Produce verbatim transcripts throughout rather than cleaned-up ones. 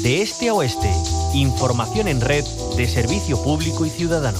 de este a oeste. Información en red de Servicio Público y Ciudadano.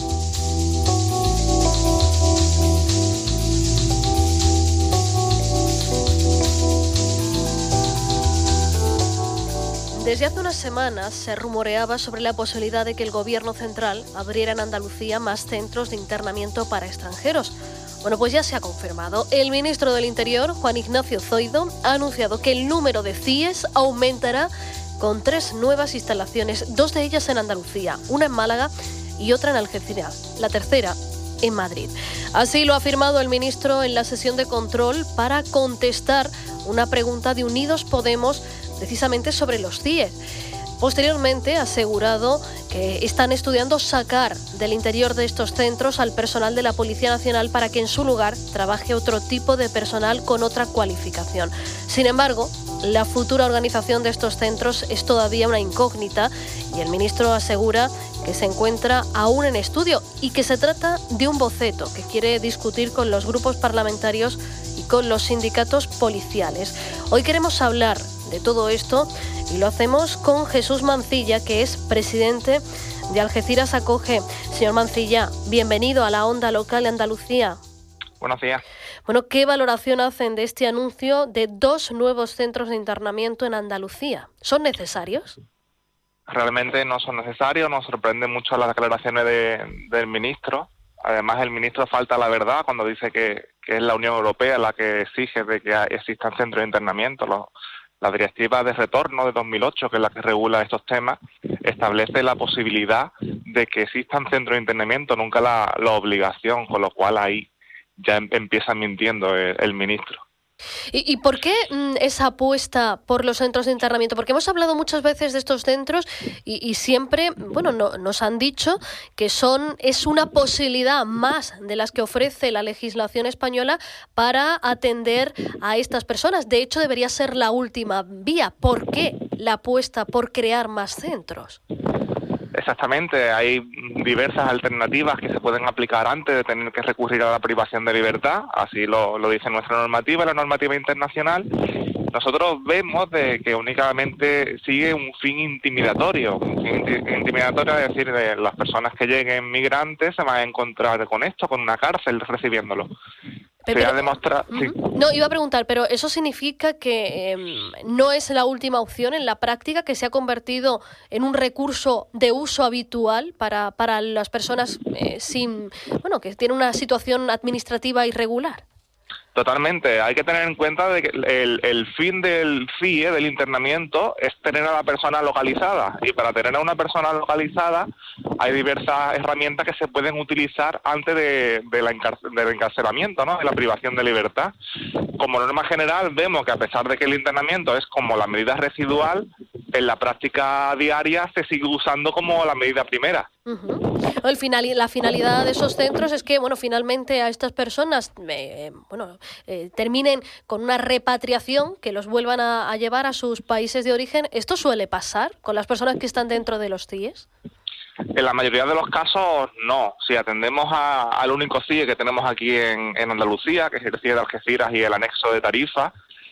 Desde hace unas semanas se rumoreaba sobre la posibilidad de que el Gobierno central abriera en Andalucía más centros de internamiento para extranjeros. Bueno, pues ya se ha confirmado. El ministro del Interior, Juan Ignacio Zoido, ha anunciado que el número de C I Es aumentará con tres nuevas instalaciones, dos de ellas en Andalucía, una en Málaga y otra en Algeciras, la tercera en Madrid. Así lo ha afirmado el ministro en la sesión de control para contestar una pregunta de Unidos Podemos precisamente sobre los C I E. Posteriormente ha asegurado que están estudiando sacar del interior de estos centros al personal de la Policía Nacional para que en su lugar trabaje otro tipo de personal con otra cualificación. Sin embargo, la futura organización de estos centros es todavía una incógnita y el ministro asegura que se encuentra aún en estudio y que se trata de un boceto que quiere discutir con los grupos parlamentarios y con los sindicatos policiales. Hoy queremos hablar de todo esto y lo hacemos con Jesús Mancilla, que es presidente de Algeciras Acoge. Señor Mancilla, bienvenido a la Onda Local de Andalucía. Buenos días. Bueno, ¿qué valoración hacen de este anuncio de dos nuevos centros de internamiento en Andalucía? ¿Son necesarios? Realmente no son necesarios, nos sorprenden mucho las declaraciones de, del ministro. Además, el ministro falta la verdad cuando dice que, que es la Unión Europea la que exige de que existan centros de internamiento. Los, la Directiva de Retorno de dos mil ocho, que es la que regula estos temas, establece la posibilidad de que existan centros de internamiento, nunca la, la obligación, con lo cual ahí ya em, empieza mintiendo el, el ministro. ¿Y, ¿Y por qué mm, esa apuesta por los centros de internamiento? Porque hemos hablado muchas veces de estos centros y, y siempre, bueno, no, nos han dicho que son es una posibilidad más de las que ofrece la legislación española para atender a estas personas. De hecho, debería ser la última vía. ¿Por qué la apuesta por crear más centros? Exactamente, hay diversas alternativas que se pueden aplicar antes de tener que recurrir a la privación de libertad, así lo, lo dice nuestra normativa, la normativa internacional. Nosotros vemos de que únicamente sigue un fin intimidatorio, un fin intimidatorio, es decir, de las personas que lleguen migrantes se van a encontrar con esto, con una cárcel recibiéndolo. Pero, se ha demostrado... uh-huh. sí. No, iba a preguntar, pero ¿eso significa que eh, no es la última opción en la práctica, que se ha convertido en un recurso de uso habitual para, para las personas eh, sin, bueno, que tienen una situación administrativa irregular? Totalmente. Hay que tener en cuenta de que el, el fin del C I E, del internamiento, es tener a la persona localizada. Y para tener a una persona localizada hay diversas herramientas que se pueden utilizar antes de, de la encarcel, del encarcelamiento, ¿no?, de la privación de libertad. Como norma general, vemos que a pesar de que el internamiento es como la medida residual, en la práctica diaria se sigue usando como la medida primera. Uh-huh. El final, la finalidad de esos centros es que, bueno, finalmente a estas personas, eh, bueno, eh, terminen con una repatriación, que los vuelvan a, a llevar a sus países de origen. ¿Esto suele pasar con las personas que están dentro de los C I Es? En la mayoría de los casos, no. Si atendemos a, al único C I E que tenemos aquí en, en Andalucía, que es el C I E de Algeciras y el anexo de Tarifa,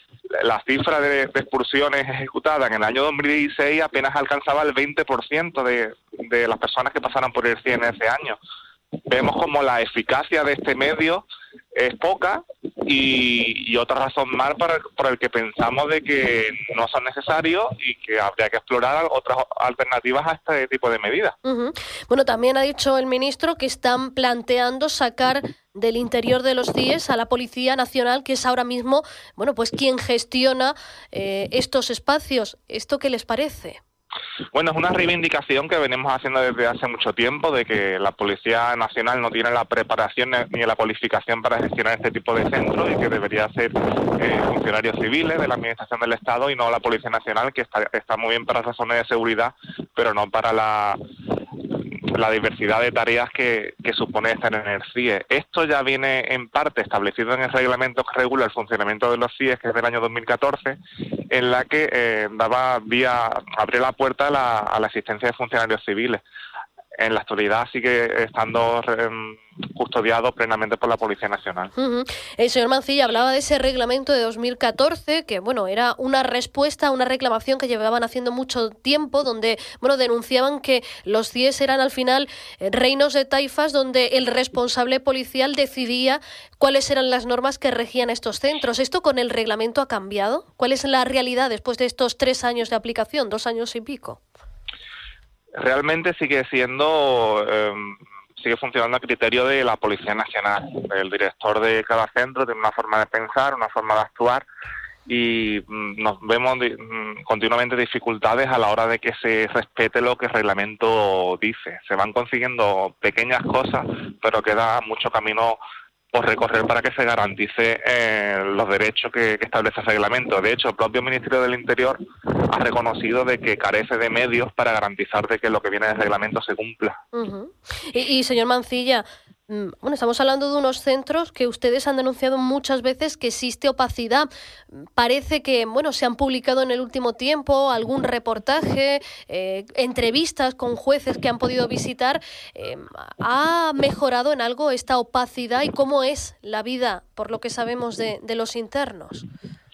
la cifra de, de expulsiones ejecutadas en el año dos mil dieciséis apenas alcanzaba el veinte por ciento de, de las personas que pasaron por el C I E en ese año. Vemos como la eficacia de este medio es poca y, y otra razón más por el, por el que pensamos de que no son necesarios y que habría que explorar otras alternativas a este tipo de medidas. Uh-huh. Bueno, también ha dicho el ministro que están planteando sacar del interior de los C I Es a la Policía Nacional, que es ahora mismo, bueno, pues quien gestiona eh, estos espacios. ¿Esto qué les parece? Bueno, es una reivindicación que venimos haciendo desde hace mucho tiempo, de que la Policía Nacional no tiene la preparación ni la cualificación para gestionar este tipo de centros y que debería ser eh, funcionarios civiles de la Administración del Estado y no la Policía Nacional, que está, está muy bien para razones de seguridad, pero no para la, la diversidad de tareas que, que supone estar en el C I E. Esto ya viene en parte establecido en el reglamento que regula el funcionamiento de los C I Es, que es del año dos mil catorce, en la que eh, daba vía, abría la puerta a la, a la existencia de funcionarios civiles. en la actualidad sigue estando eh, custodiado plenamente por la Policía Nacional. Uh-huh. El señor Mancilla hablaba de ese reglamento de dos mil catorce, que bueno, era una respuesta a una reclamación que llevaban haciendo mucho tiempo, donde bueno, denunciaban que los C I E S eran al final eh, reinos de taifas, donde el responsable policial decidía cuáles eran las normas que regían estos centros. ¿Esto con el reglamento ha cambiado? ¿Cuál es la realidad después de estos tres años de aplicación, dos años y pico? Realmente sigue siendo, eh, sigue funcionando a criterio de la Policía Nacional. El director de cada centro tiene una forma de pensar, una forma de actuar, y mm, nos vemos di- mm, continuamente dificultades a la hora de que se respete lo que el reglamento dice. Se van consiguiendo pequeñas cosas, pero queda mucho camino por recorrer para que se garantice eh, los derechos que, que establece el reglamento. De hecho, el propio Ministerio del Interior ha reconocido de que carece de medios para garantizar de que lo que viene del reglamento se cumpla. Uh-huh. Y, y señor Mancilla, bueno, estamos hablando de unos centros que ustedes han denunciado muchas veces que existe opacidad. Parece que, bueno, se han publicado en el último tiempo algún reportaje, eh, entrevistas con jueces que han podido visitar. Eh, ¿Ha mejorado en algo esta opacidad y cómo es la vida, por lo que sabemos, de, de los internos?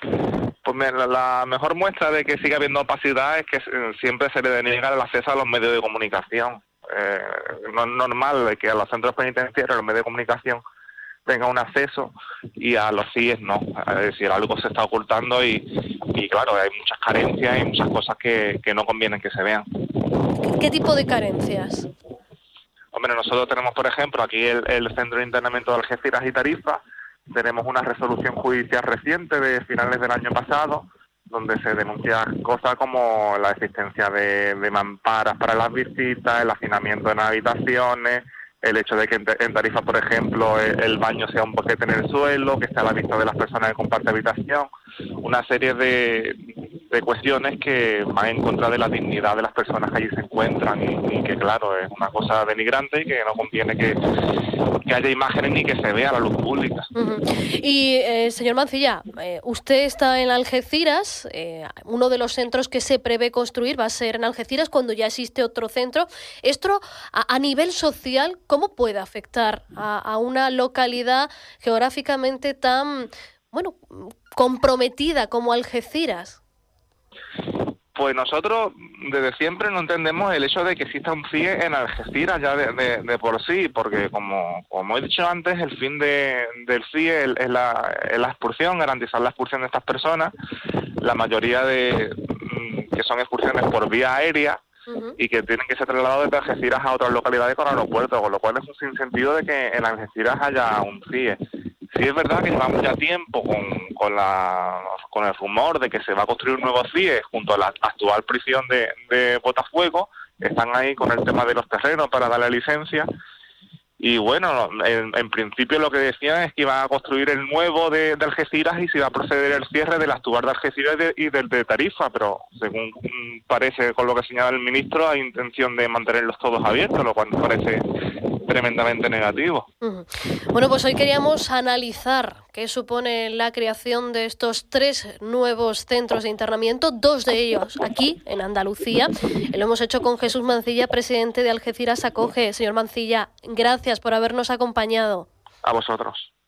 Pues la, la mejor muestra de que sigue habiendo opacidad es que eh, siempre se le deniega el acceso a los medios de comunicación. Eh, no es normal que a los centros penitenciarios los medios de comunicación tengan un acceso y a los C I E S no. Es decir, algo se está ocultando y, y claro, hay muchas carencias y muchas cosas que, que no convienen que se vean. ¿Qué, qué tipo de carencias? Hombre, nosotros tenemos, por ejemplo, aquí el, el Centro de Internamiento de Algeciras y Tarifa. Tenemos una resolución judicial reciente de finales del año pasado, donde se denuncia cosas como la existencia de, de mamparas para las visitas, el hacinamiento en habitaciones, el hecho de que en, en Tarifa, por ejemplo, el, el baño sea un boquete en el suelo, que esté a la vista de las personas que comparten habitación, una serie de, de cuestiones que van en contra de la dignidad de las personas que allí se encuentran y, y que, claro, es una cosa denigrante y que no conviene que, que haya imágenes ni que se vea a la luz pública. Uh-huh. Y, eh, señor Mancilla, eh, usted está en Algeciras, eh, uno de los centros que se prevé construir va a ser en Algeciras cuando ya existe otro centro. Esto, a, a nivel social, ¿cómo puede afectar a, a una localidad geográficamente tan, bueno, comprometida como Algeciras? Pues nosotros desde siempre no entendemos el hecho de que exista un C I E en Algeciras ya de, de, de por sí, porque como, como he dicho antes, el fin de, del C I E es la, es la expulsión, garantizar la expulsión de estas personas, la mayoría de que son expulsiones por vía aérea, uh-huh, y que tienen que ser trasladados desde Algeciras a otras localidades con aeropuertos, con lo cual es un sinsentido de que en Algeciras haya un C I E. Sí es verdad que llevamos ya tiempo con, con, la, con el rumor de que se va a construir un nuevo C I E junto a la actual prisión de, de Botafuego. Están ahí con el tema de los terrenos para darle licencia. Y bueno, en, en principio lo que decían es que iban a construir el nuevo de, de Algeciras y se iba a proceder el cierre del actual de Algeciras y, de, y del de Tarifa, pero según parece con lo que señala el ministro, hay intención de mantenerlos todos abiertos, lo cual me parece tremendamente negativo. Uh-huh. Bueno, pues hoy queríamos analizar qué supone la creación de estos tres nuevos centros de internamiento, dos de ellos aquí, en Andalucía. Lo hemos hecho con Jesús Mancilla, presidente de Algeciras Acoge. Señor Mancilla, gracias por habernos acompañado. A vosotros.